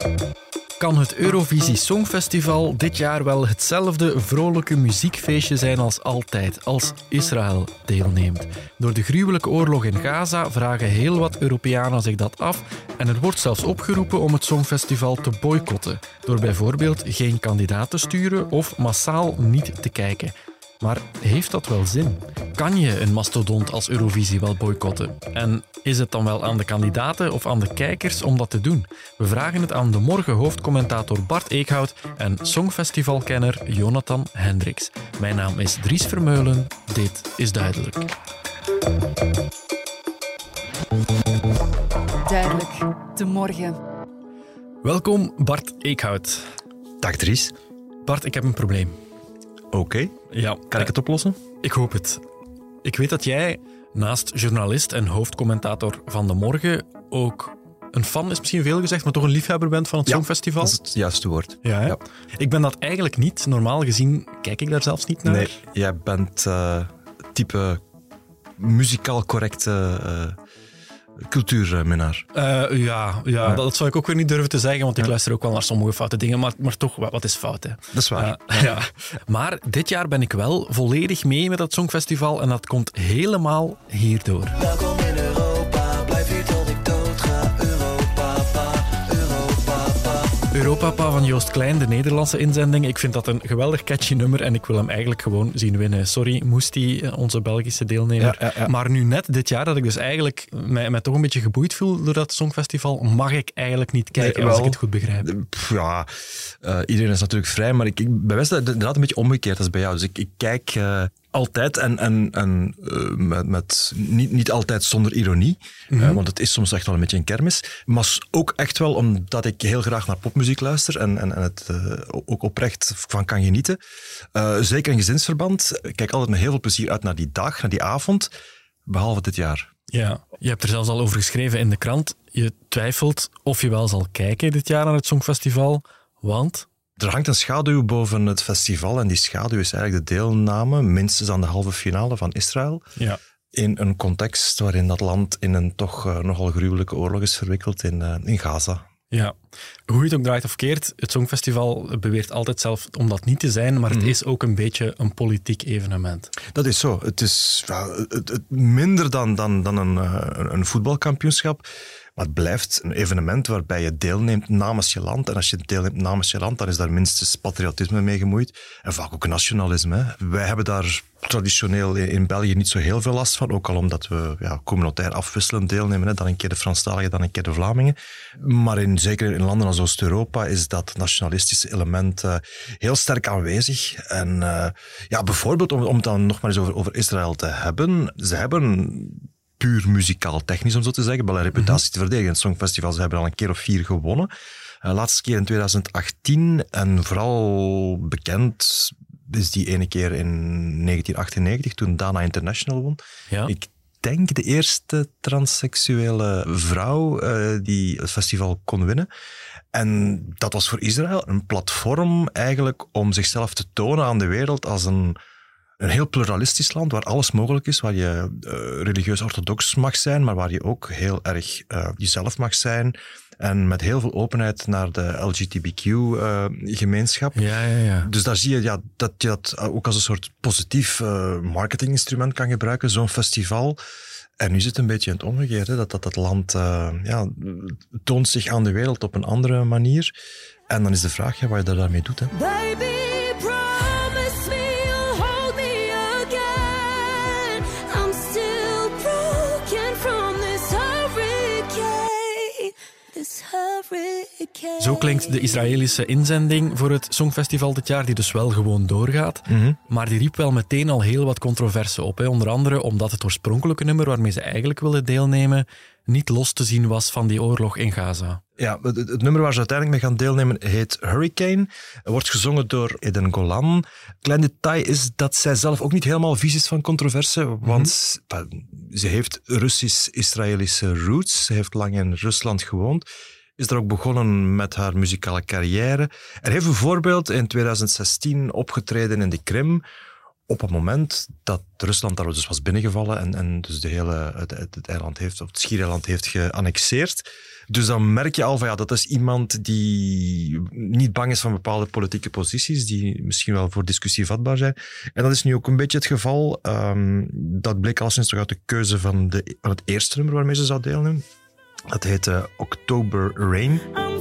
Kan het Eurovisie Songfestival dit jaar wel hetzelfde vrolijke muziekfeestje zijn als altijd, als Israël deelneemt? Door de gruwelijke oorlog in Gaza vragen heel wat Europeanen zich dat af en er wordt zelfs opgeroepen om het Songfestival te boycotten, door bijvoorbeeld geen kandidaat te sturen of massaal niet te kijken. Maar heeft dat wel zin? Kan je een mastodont als Eurovisie wel boycotten? En is het dan wel aan de kandidaten of aan de kijkers om dat te doen? We vragen het aan de Morgen hoofdcommentator Bart Eekhout en Songfestivalkenner Jonathan Hendricks. Mijn naam is Dries Vermeulen. Dit is Duidelijk. Duidelijk, de Morgen. Welkom Bart Eekhout. Dag Dries. Bart, ik heb een probleem. Oké. Ja, Kan ik het oplossen? Ik hoop het. Ik weet dat jij, naast journalist en hoofdcommentator van De Morgen, ook een fan, is misschien veel gezegd, maar toch een liefhebber bent van het Songfestival. Dat is het juiste woord. Ja, hè? Ja. Ik ben dat eigenlijk niet. Normaal gezien kijk ik daar zelfs niet naar. Nee, jij bent type muzikaal correcte cultuurminnaar. Ja, dat zou ik ook weer niet durven te zeggen, want ik luister ook wel naar sommige foute dingen, maar toch, wat is fout, hè? Dat is waar. Ja. Maar dit jaar ben ik wel volledig mee met dat Songfestival en dat komt helemaal hierdoor. Welkom in Europa, blijf hier tot ik dood ga. Europapa van Joost Klein, de Nederlandse inzending. Ik vind dat een geweldig catchy nummer en ik wil hem eigenlijk gewoon zien winnen. Sorry, Moesti, onze Belgische deelnemer. Ja. Maar nu net dit jaar, dat ik dus eigenlijk mij toch een beetje geboeid voel door dat Songfestival, mag ik eigenlijk niet kijken, als ik het goed begrijp. Iedereen is natuurlijk vrij, maar bij mij is dat inderdaad een beetje omgekeerd als bij jou. Dus ik kijk altijd en met niet altijd zonder ironie, want het is soms echt wel een beetje een kermis, maar ook echt wel omdat ik heel graag naar popmuziek luister en het ook oprecht van kan genieten. Zeker in gezinsverband. Ik kijk altijd met heel veel plezier uit naar die dag, naar die avond, behalve dit jaar. Ja, je hebt er zelfs al over geschreven in de krant. Je twijfelt of je wel zal kijken dit jaar naar het Songfestival, want... Er hangt een schaduw boven het festival en die schaduw is eigenlijk de deelname, minstens aan de halve finale van Israël. Ja. In een context waarin dat land in een toch nogal gruwelijke oorlog is verwikkeld in Gaza. Ja, hoe je het ook draait of keert, het Songfestival beweert altijd zelf om dat niet te zijn, maar het is ook een beetje een politiek evenement. Dat is zo. Het is minder dan een voetbalkampioenschap. Maar het blijft een evenement waarbij je deelneemt namens je land. En als je deelneemt namens je land, dan is daar minstens patriotisme mee gemoeid. En vaak ook nationalisme. Hè. Wij hebben daar traditioneel in België niet zo heel veel last van. Ook al omdat we communautair afwisselend deelnemen. Hè. Dan een keer de Franstaligen, dan een keer de Vlamingen. Maar zeker in landen als Oost-Europa is dat nationalistische element heel sterk aanwezig. En bijvoorbeeld, om het dan nog maar eens over Israël te hebben. Ze hebben... puur muzikaal technisch, om zo te zeggen, wel een reputatie te verdedigen. Het Songfestival, ze hebben al een keer of 4 gewonnen. Laatste keer in 2018 en vooral bekend is die ene keer in 1998, toen Dana International won. Ja. Ik denk de eerste transseksuele vrouw die het festival kon winnen. En dat was voor Israël een platform eigenlijk om zichzelf te tonen aan de wereld als een heel pluralistisch land, waar alles mogelijk is, waar je religieus orthodox mag zijn, maar waar je ook heel erg jezelf mag zijn. En met heel veel openheid naar de LGBTQ-gemeenschap. Ja. Dus daar zie je dat je dat ook als een soort positief marketinginstrument kan gebruiken, zo'n festival. En nu zit het een beetje in het omgekeerde, dat land toont zich aan de wereld op een andere manier. En dan is de vraag wat je daarmee doet. Hè. Baby, promise me you'll hold me again. I'm still broken from this hurricane. Zo klinkt de Israëlische inzending voor het Songfestival dit jaar, die dus wel gewoon doorgaat. Maar die riep wel meteen al heel wat controverse op. Hè. Onder andere omdat het oorspronkelijke nummer waarmee ze eigenlijk wilden deelnemen niet los te zien was van die oorlog in Gaza. Ja, het nummer waar ze uiteindelijk mee gaan deelnemen heet Hurricane. Wordt gezongen door Eden Golan. Klein detail is dat zij zelf ook niet helemaal vies is van controverse, want ze heeft Russisch-Israëlische roots. Ze heeft lang in Rusland gewoond. Is er ook begonnen met haar muzikale carrière. Er heeft bijvoorbeeld in 2016 opgetreden in de Krim op het moment dat Rusland daar dus was binnengevallen en dus het eiland heeft, of het schiereiland heeft geannexeerd. Dus dan merk je al van dat is iemand die niet bang is van bepaalde politieke posities, die misschien wel voor discussie vatbaar zijn. En dat is nu ook een beetje het geval. Dat bleek al sinds toch uit de keuze van het eerste nummer waarmee ze zou deelnemen. Dat heet October Rain.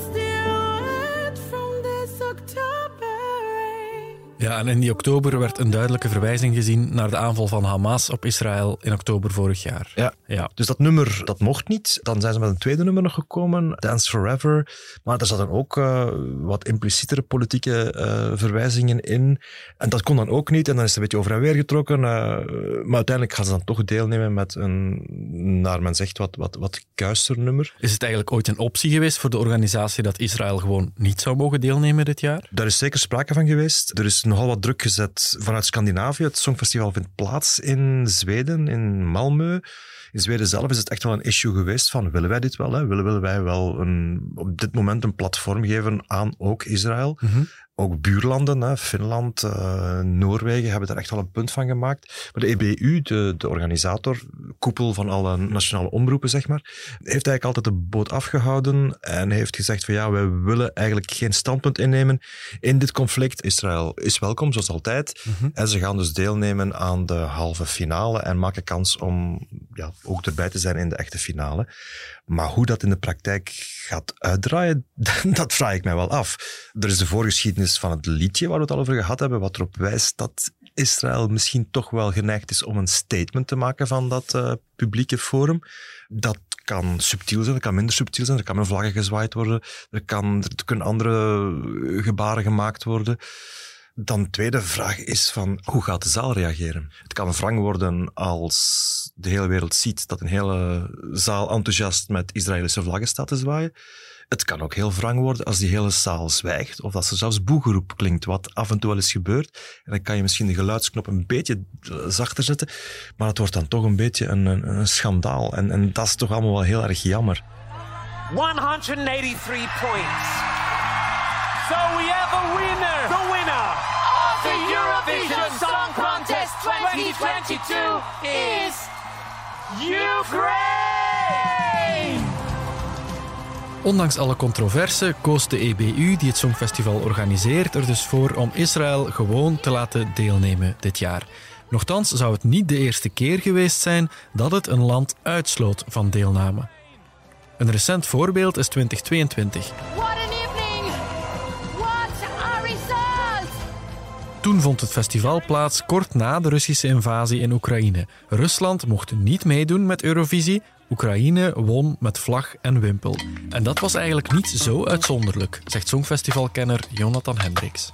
Ja, en in die oktober werd een duidelijke verwijzing gezien naar de aanval van Hamas op Israël in oktober vorig jaar. Ja. Dus dat nummer, dat mocht niet. Dan zijn ze met een tweede nummer nog gekomen, Dance Forever. Maar er zaten ook wat implicietere politieke verwijzingen in. En dat kon dan ook niet. En dan is het een beetje over en weer getrokken. Maar uiteindelijk gaan ze dan toch deelnemen met een, naar men zegt, wat kuister nummer. Is het eigenlijk ooit een optie geweest voor de organisatie dat Israël gewoon niet zou mogen deelnemen dit jaar? Daar is zeker sprake van geweest. Er is nogal wat druk gezet vanuit Scandinavië. Het Songfestival vindt plaats in Zweden, in Malmö. In Zweden zelf is het echt wel een issue geweest van, willen wij dit wel? Hè? Willen wij wel op dit moment een platform geven aan ook Israël? Mm-hmm. Ook buurlanden, hè, Finland, Noorwegen hebben daar echt wel een punt van gemaakt. Maar de EBU, de organisator, koepel van alle nationale omroepen, zeg maar, heeft eigenlijk altijd de boot afgehouden en heeft gezegd van wij willen eigenlijk geen standpunt innemen in dit conflict. Israël is welkom, zoals altijd. Mm-hmm. En ze gaan dus deelnemen aan de halve finale en maken kans om ook erbij te zijn in de echte finale. Maar hoe dat in de praktijk gaat uitdraaien, dat vraag ik mij wel af. Er is de voorgeschiedenis van het liedje waar we het al over gehad hebben, wat erop wijst dat Israël misschien toch wel geneigd is om een statement te maken van dat publieke forum. Dat kan subtiel zijn, dat kan minder subtiel zijn. Er kan met vlaggen gezwaaid worden, er kunnen andere gebaren gemaakt worden. Dan de tweede vraag is van, hoe gaat de zaal reageren? Het kan wrang worden als de hele wereld ziet dat een hele zaal enthousiast met Israëlische vlaggen staat te zwaaien. Het kan ook heel wrang worden als die hele zaal zwijgt of dat er zelfs boegeroep klinkt, wat af en toe wel eens gebeurt. En dan kan je misschien de geluidsknop een beetje zachter zetten, maar het wordt dan toch een beetje een schandaal. En dat is toch allemaal wel heel erg jammer. 183 points. So we have a winner. The winner of the Eurovision Song Contest 2022 is Ukraine! Ondanks alle controverse koos de EBU, die het Songfestival organiseert, er dus voor om Israël gewoon te laten deelnemen dit jaar. Nochtans zou het niet de eerste keer geweest zijn dat het een land uitsloot van deelname. Een recent voorbeeld is 2022. Toen vond het festival plaats kort na de Russische invasie in Oekraïne. Rusland mocht niet meedoen met Eurovisie. Oekraïne won met vlag en wimpel. En dat was eigenlijk niet zo uitzonderlijk, zegt Songfestivalkenner Jonathan Hendricks.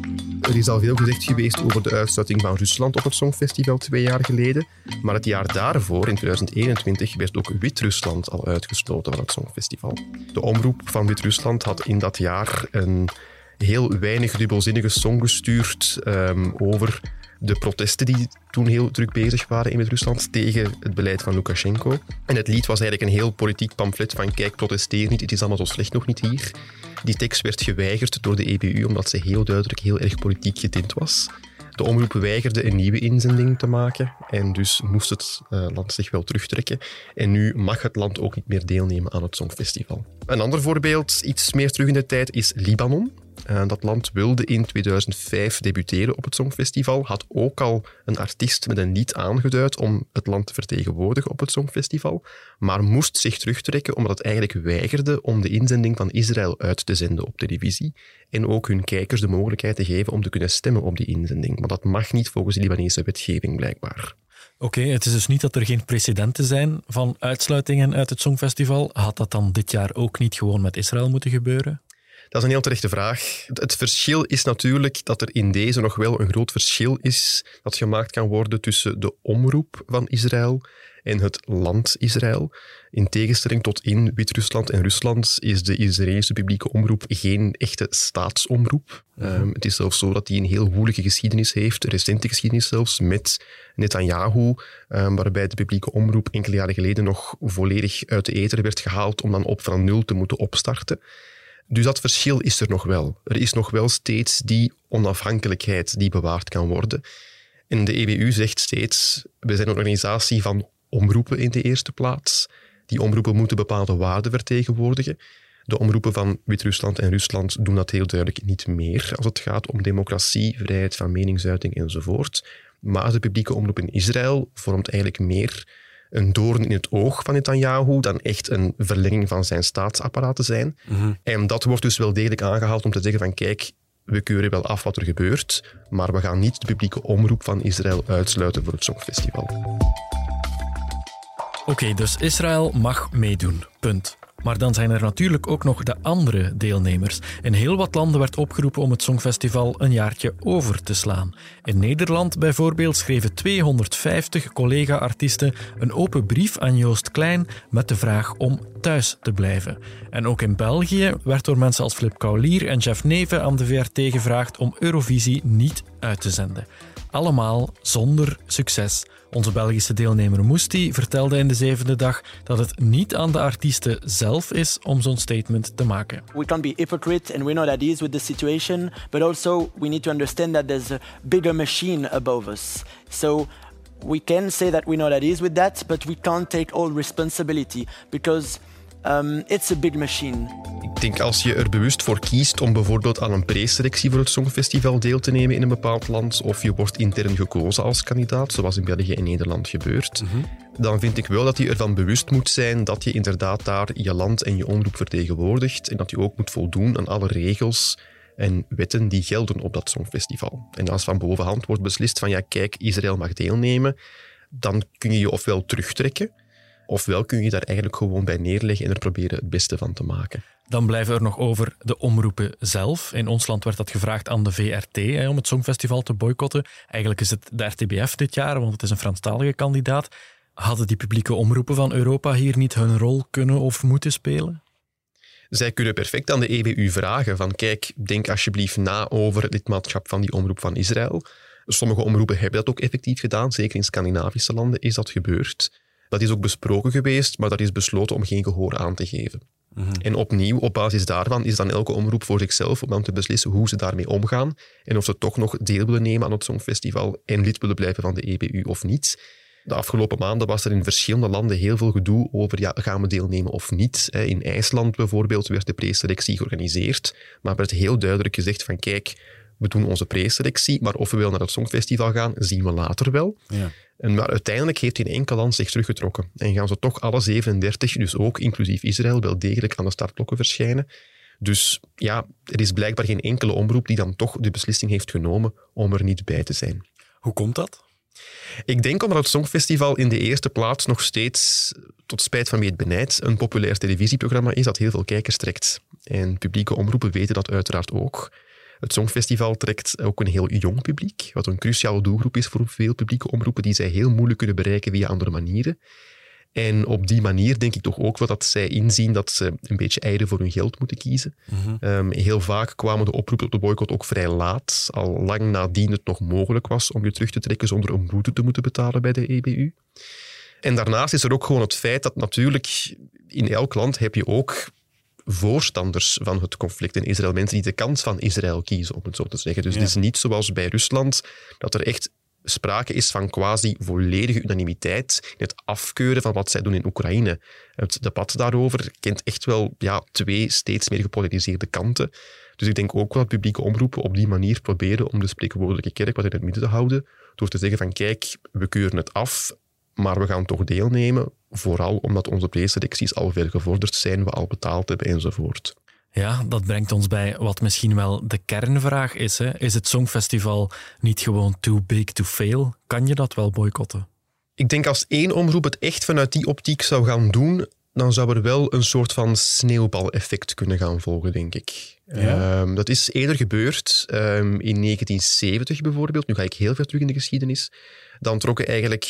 Er is al veel gezegd geweest over de uitsluiting van Rusland op het Songfestival 2 jaar geleden. Maar het jaar daarvoor, in 2021, werd ook Wit-Rusland al uitgesloten van het Songfestival. De omroep van Wit-Rusland had in dat jaar een heel weinig dubbelzinnige song gestuurd over de protesten die toen heel druk bezig waren in Wit-Rusland tegen het beleid van Lukashenko. En het lied was eigenlijk een heel politiek pamflet van kijk, protesteer niet, het is allemaal zo slecht nog niet hier. Die tekst werd geweigerd door de EBU omdat ze heel duidelijk heel erg politiek getint was. De omroep weigerde een nieuwe inzending te maken en dus moest het land zich wel terugtrekken. En nu mag het land ook niet meer deelnemen aan het Songfestival. Een ander voorbeeld, iets meer terug in de tijd, is Libanon. Dat land wilde in 2005 debuteren op het Songfestival, had ook al een artiest met een lied aangeduid om het land te vertegenwoordigen op het Songfestival, maar moest zich terugtrekken omdat het eigenlijk weigerde om de inzending van Israël uit te zenden op televisie en ook hun kijkers de mogelijkheid te geven om te kunnen stemmen op die inzending. Maar dat mag niet volgens de Libanese wetgeving blijkbaar. Oké, het is dus niet dat er geen precedenten zijn van uitsluitingen uit het Songfestival. Had dat dan dit jaar ook niet gewoon met Israël moeten gebeuren? Dat is een heel terechte vraag. Het verschil is natuurlijk dat er in deze nog wel een groot verschil is dat gemaakt kan worden tussen de omroep van Israël en het land Israël. In tegenstelling tot in Wit-Rusland en Rusland is de Israëlische publieke omroep geen echte staatsomroep. Het is zelfs zo dat die een heel woelige geschiedenis heeft, een recente geschiedenis zelfs, met Netanyahu, waarbij de publieke omroep enkele jaren geleden nog volledig uit de ether werd gehaald om dan op van nul te moeten opstarten. Dus dat verschil is er nog wel. Er is nog wel steeds die onafhankelijkheid die bewaard kan worden. En de EBU zegt steeds, we zijn een organisatie van omroepen in de eerste plaats. Die omroepen moeten bepaalde waarden vertegenwoordigen. De omroepen van Wit-Rusland en Rusland doen dat heel duidelijk niet meer als het gaat om democratie, vrijheid van meningsuiting enzovoort. Maar de publieke omroep in Israël vormt eigenlijk meer een doorn in het oog van Netanyahu dan echt een verlenging van zijn staatsapparaat te zijn. En dat wordt dus wel degelijk aangehaald om te zeggen van kijk, we keuren wel af wat er gebeurt, maar we gaan niet de publieke omroep van Israël uitsluiten voor het Songfestival. Oké, dus Israël mag meedoen. Punt. Maar dan zijn er natuurlijk ook nog de andere deelnemers. In heel wat landen werd opgeroepen om het Songfestival een jaartje over te slaan. In Nederland bijvoorbeeld schreven 250 collega-artiesten een open brief aan Joost Klein met de vraag om thuis te blijven. En ook in België werd door mensen als Flip Kaulier en Jeff Neven aan de VRT gevraagd om Eurovisie niet uit te zenden. Allemaal zonder succes. Onze Belgische deelnemer Moesti vertelde in de zevende dag dat het niet aan de artiesten zelf is om zo'n statement te maken. We can't be hypocrite and we're not at ease with the situation, but also we need to understand that there's a bigger machine above us. So we can say that we're not at ease with that, but we can't take all responsibility because it's a big machine. Ik denk als je er bewust voor kiest om bijvoorbeeld aan een preselectie voor het Songfestival deel te nemen in een bepaald land, of je wordt intern gekozen als kandidaat, zoals in België en Nederland gebeurt, dan vind ik wel dat je ervan bewust moet zijn dat je inderdaad daar je land en je omroep vertegenwoordigt en dat je ook moet voldoen aan alle regels en wetten die gelden op dat Songfestival. En als van bovenhand wordt beslist van ja, kijk, Israël mag deelnemen, dan kun je je ofwel terugtrekken, ofwel kun je daar eigenlijk gewoon bij neerleggen en er proberen het beste van te maken. Dan blijven er nog over de omroepen zelf. In ons land werd dat gevraagd aan de VRT om het Songfestival te boycotten. Eigenlijk is het de RTBF dit jaar, want het is een Franstalige kandidaat. Hadden die publieke omroepen van Europa hier niet hun rol kunnen of moeten spelen? Zij kunnen perfect aan de EBU vragen van kijk, denk alsjeblieft na over het lidmaatschap van die omroep van Israël. Sommige omroepen hebben dat ook effectief gedaan, zeker in Scandinavische landen is dat gebeurd. Dat is ook besproken geweest, maar dat is besloten om geen gehoor aan te geven. En opnieuw, op basis daarvan is dan elke omroep voor zichzelf om dan te beslissen hoe ze daarmee omgaan en of ze toch nog deel willen nemen aan het Songfestival en lid willen blijven van de EBU of niet. De afgelopen maanden was er in verschillende landen heel veel gedoe over ja, gaan we deelnemen of niet. In IJsland bijvoorbeeld werd de preselectie georganiseerd, maar werd heel duidelijk gezegd van kijk, we doen onze preselectie, maar of we wel naar het Songfestival gaan, zien we later wel. Ja. Maar uiteindelijk heeft geen enkel land zich teruggetrokken. En gaan ze toch alle 37, dus ook inclusief Israël, wel degelijk aan de startblokken verschijnen. Dus ja, er is blijkbaar geen enkele omroep die dan toch de beslissing heeft genomen om er niet bij te zijn. Hoe komt dat? Ik denk omdat het Songfestival in de eerste plaats nog steeds, tot spijt van wie het benijdt, een populair televisieprogramma is dat heel veel kijkers trekt. En publieke omroepen weten dat uiteraard ook. Het Songfestival trekt ook een heel jong publiek, wat een cruciale doelgroep is voor veel publieke omroepen die zij heel moeilijk kunnen bereiken via andere manieren. En op die manier denk ik toch ook wel dat zij inzien dat ze een beetje eieren voor hun geld moeten kiezen. Heel vaak kwamen de oproepen tot de boycott ook vrij laat, al lang nadien het nog mogelijk was om je terug te trekken zonder een boete te moeten betalen bij de EBU. En daarnaast is er ook gewoon het feit dat natuurlijk in elk land heb je ook voorstanders van het conflict in Israël, mensen die de kant van Israël kiezen, om het zo te zeggen. Dus het is niet zoals bij Rusland, dat er echt sprake is van quasi volledige unanimiteit in het afkeuren van wat zij doen in Oekraïne. Het debat daarover kent echt wel twee steeds meer gepolariseerde kanten. Dus ik denk ook wel dat publieke omroepen op die manier proberen om de spreekwoordelijke kerk wat in het midden te houden, door te zeggen van kijk, we keuren het af, maar we gaan toch deelnemen, vooral omdat onze preselecties al ver gevorderd zijn, we al betaald hebben enzovoort. Ja, dat brengt ons bij wat misschien wel de kernvraag is. Hè? Is het Songfestival niet gewoon too big to fail? Kan je dat wel boycotten? Ik denk als één omroep het echt vanuit die optiek zou gaan doen, dan zou er wel een soort van sneeuwbaleffect kunnen gaan volgen, denk ik. Ja. Dat is eerder gebeurd. In 1970 bijvoorbeeld, nu ga ik heel ver terug in de geschiedenis, dan trokken eigenlijk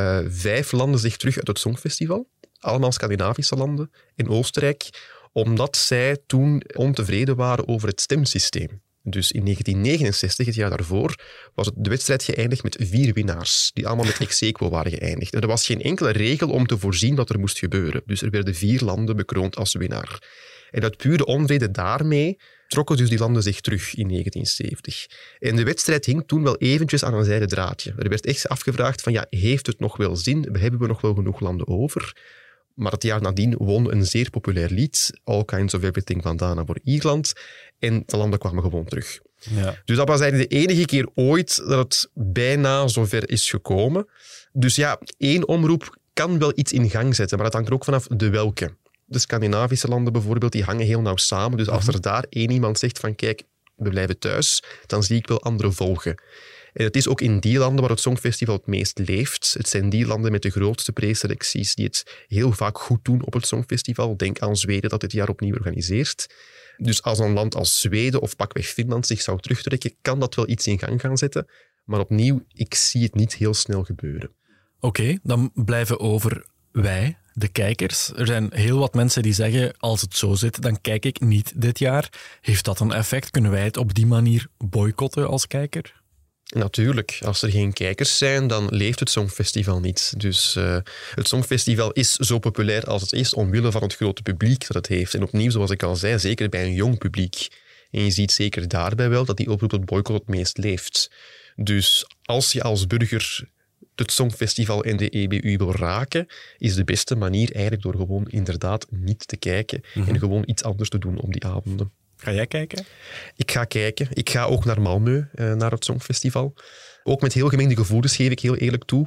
5 landen zich terug uit het Songfestival. Allemaal Scandinavische landen en Oostenrijk, omdat zij toen ontevreden waren over het stemsysteem. Dus in 1969, het jaar daarvoor, was de wedstrijd geëindigd met 4 winnaars, die allemaal met ex aequo waren geëindigd. En er was geen enkele regel om te voorzien wat er moest gebeuren. Dus er werden 4 landen bekroond als winnaar. En uit pure onvrede daarmee trokken dus die landen zich terug in 1970. En de wedstrijd hing toen wel eventjes aan een zijden draadje. Er werd echt afgevraagd van, ja, heeft het nog wel zin? Hebben we nog wel genoeg landen over? Maar het jaar nadien won een zeer populair lied, All Kinds of Everything van Dana voor Ierland. En de landen kwamen gewoon terug. Ja. Dus dat was eigenlijk de enige keer ooit dat het bijna zover is gekomen. Dus ja, 1 omroep kan wel iets in gang zetten, maar het hangt er ook vanaf de welke. De Scandinavische landen bijvoorbeeld, die hangen heel nauw samen. Dus als er daar 1 iemand zegt van kijk, we blijven thuis, dan zie ik wel anderen volgen. En het is ook in die landen waar het Songfestival het meest leeft. Het zijn die landen met de grootste preselecties die het heel vaak goed doen op het Songfestival. Denk aan Zweden dat dit jaar opnieuw organiseert. Dus als een land als Zweden of pakweg Finland zich zou terugtrekken, kan dat wel iets in gang gaan zetten. Maar opnieuw, ik zie het niet heel snel gebeuren. Oké, dan blijven over wij, de kijkers. Er zijn heel wat mensen die zeggen, als het zo zit, dan kijk ik niet dit jaar. Heeft dat een effect? Kunnen wij het op die manier boycotten als kijker? Natuurlijk, als er geen kijkers zijn, dan leeft het Songfestival niet. Dus het Songfestival is zo populair als het is, omwille van het grote publiek dat het heeft. En opnieuw, zoals ik al zei, zeker bij een jong publiek. En je ziet zeker daarbij wel dat die oproep tot boycott het meest leeft. Dus als je als burger het Songfestival en de EBU wil raken, is de beste manier eigenlijk door gewoon inderdaad niet te kijken en gewoon iets anders te doen op die avonden. Ga jij kijken? Ik ga kijken. Ik ga ook naar Malmö, naar het Songfestival. Ook met heel gemengde gevoelens, geef ik heel eerlijk toe.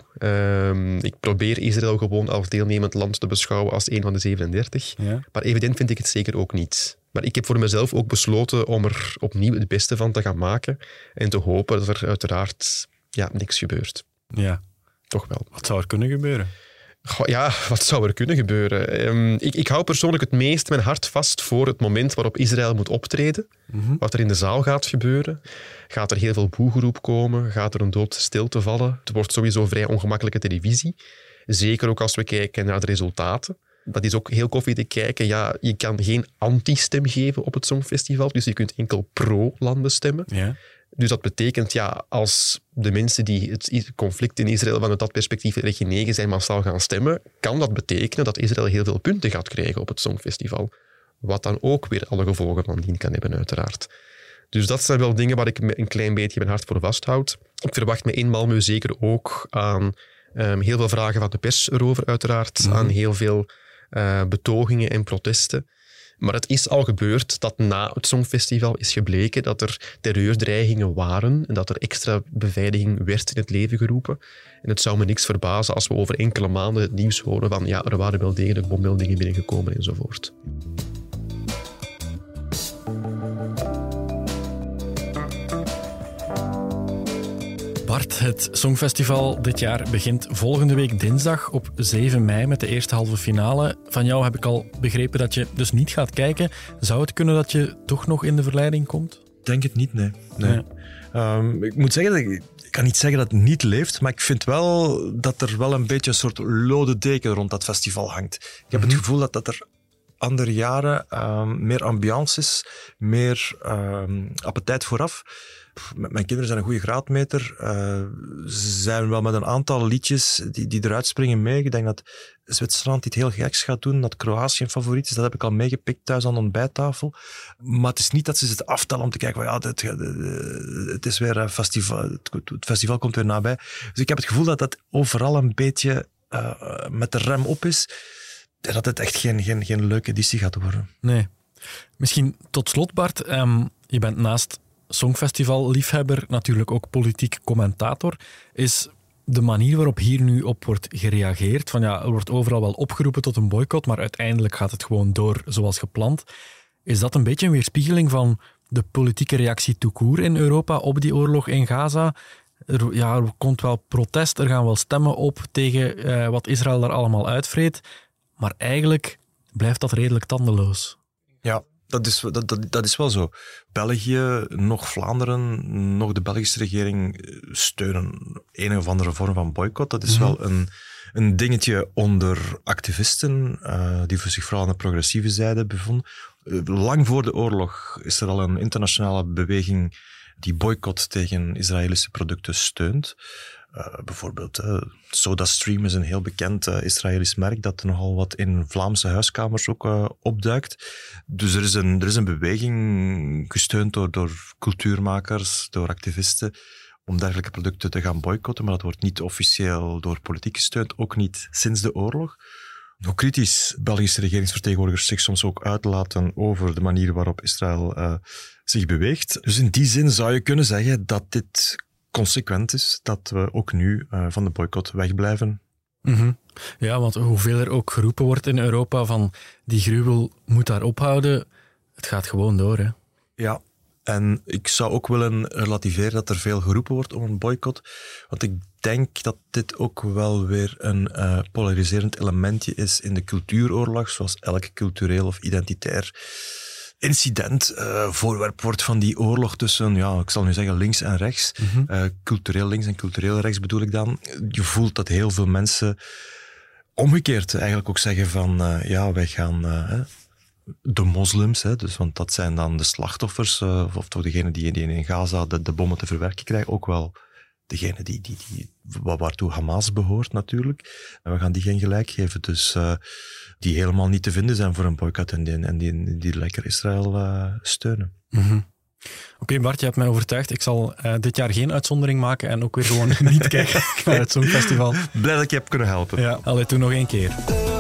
Ik probeer Israël gewoon als deelnemend land te beschouwen als een van de 37. Ja. Maar evident vind ik het zeker ook niet. Maar ik heb voor mezelf ook besloten om er opnieuw het beste van te gaan maken en te hopen dat er uiteraard niks gebeurt. Ja. Toch wel. Wat zou er kunnen gebeuren? Goh, ja, wat zou er kunnen gebeuren? Ik hou persoonlijk het meest mijn hart vast voor het moment waarop Israël moet optreden. Wat er in de zaal gaat gebeuren. Gaat er heel veel boegeroep komen? Gaat er een doodstilte vallen? Het wordt sowieso vrij ongemakkelijke televisie. Zeker ook als we kijken naar de resultaten. Dat is ook heel koffiedik kijken. Ja, je kan geen anti-stem geven op het Songfestival, dus je kunt enkel pro-landen stemmen. Ja. Dus dat betekent, als de mensen die het conflict in Israël vanuit dat perspectief genegen zijn massaal gaan stemmen, kan dat betekenen dat Israël heel veel punten gaat krijgen op het Songfestival. Wat dan ook weer alle gevolgen van dien kan hebben, uiteraard. Dus dat zijn wel dingen waar ik een klein beetje mijn hart voor vasthoud. Ik verwacht me in Malmö zeker ook aan heel veel vragen van de pers erover, uiteraard. Aan heel veel betogingen en protesten. Maar het is al gebeurd dat na het Songfestival is gebleken dat er terreurdreigingen waren en dat er extra beveiliging werd in het leven geroepen. En het zou me niks verbazen als we over enkele maanden het nieuws horen van er waren wel degelijk bommeldingen binnengekomen enzovoort. Bart, het Songfestival dit jaar begint volgende week dinsdag op 7 mei met de eerste halve finale. Van jou heb ik al begrepen dat je dus niet gaat kijken. Zou het kunnen dat je toch nog in de verleiding komt? Denk het niet, nee. Ja. Ik moet zeggen, ik kan niet zeggen dat het niet leeft, maar ik vind wel dat er wel een beetje een soort lode deken rond dat festival hangt. Ik heb het gevoel dat er andere jaren meer ambiance is, meer appetijt vooraf. Mijn kinderen zijn een goede graadmeter. Ze zijn wel met een aantal liedjes die eruit springen mee. Ik denk dat Zwitserland iets heel geks gaat doen, dat Kroatië een favoriet is. Dat heb ik al meegepikt thuis aan de ontbijttafel. Maar het is niet dat ze zitten aftellen om te kijken van het is weer een festival, het festival komt weer nabij. Dus ik heb het gevoel dat dat overal een beetje met de rem op is. Dat het echt geen leuke editie gaat worden. Nee. Misschien tot slot, Bart. Je bent naast Songfestival-liefhebber natuurlijk ook politiek commentator. Is de manier waarop hier nu op wordt gereageerd, van er wordt overal wel opgeroepen tot een boycott, maar uiteindelijk gaat het gewoon door zoals gepland. Is dat een beetje een weerspiegeling van de politieke reactie tout court in Europa op die oorlog in Gaza? Er komt wel protest, er gaan wel stemmen op tegen wat Israël daar allemaal uitvreet. Maar eigenlijk blijft dat redelijk tandeloos. Ja, dat is wel zo. België, nog Vlaanderen, nog de Belgische regering steunen een of andere vorm van boycott. Dat is wel een dingetje onder activisten die zich vooral aan de progressieve zijde bevonden. Lang voor de oorlog is er al een internationale beweging die boycott tegen Israëlische producten steunt. Bijvoorbeeld SodaStream is een heel bekend Israëlisch merk dat nogal wat in Vlaamse huiskamers ook opduikt. Dus er is een beweging gesteund door cultuurmakers, door activisten, om dergelijke producten te gaan boycotten, maar dat wordt niet officieel door politiek gesteund, ook niet sinds de oorlog. Hoe kritisch Belgische regeringsvertegenwoordigers zich soms ook uitlaten over de manier waarop Israël zich beweegt. Dus in die zin zou je kunnen zeggen dat dit consequent is, dat we ook nu van de boycott wegblijven. Mm-hmm. Ja, want hoeveel er ook geroepen wordt in Europa van die gruwel moet daar ophouden, het gaat gewoon door, hè? Ja, en ik zou ook willen relativeren dat er veel geroepen wordt om een boycott, want ik denk dat dit ook wel weer een polariserend elementje is in de cultuuroorlog, zoals elk cultureel of identitair incident voorwerp wordt van die oorlog tussen, ik zal nu zeggen links en rechts. Mm-hmm. Cultureel links en cultureel rechts bedoel ik dan. Je voelt dat heel veel mensen omgekeerd eigenlijk ook zeggen van, wij gaan de moslims, dus, want dat zijn dan de slachtoffers, of toch degenen die in Gaza de bommen te verwerken krijgen, ook wel degene die waartoe Hamas behoort natuurlijk. En we gaan die geen gelijk geven. Dus die helemaal niet te vinden zijn voor een boycott en die lekker Israël steunen. Mm-hmm. Oké, Bart, je hebt mij overtuigd. Ik zal dit jaar geen uitzondering maken en ook weer gewoon niet kijken naar het Songfestival. Blij dat ik je heb kunnen helpen. Ja, allee, toen nog één keer.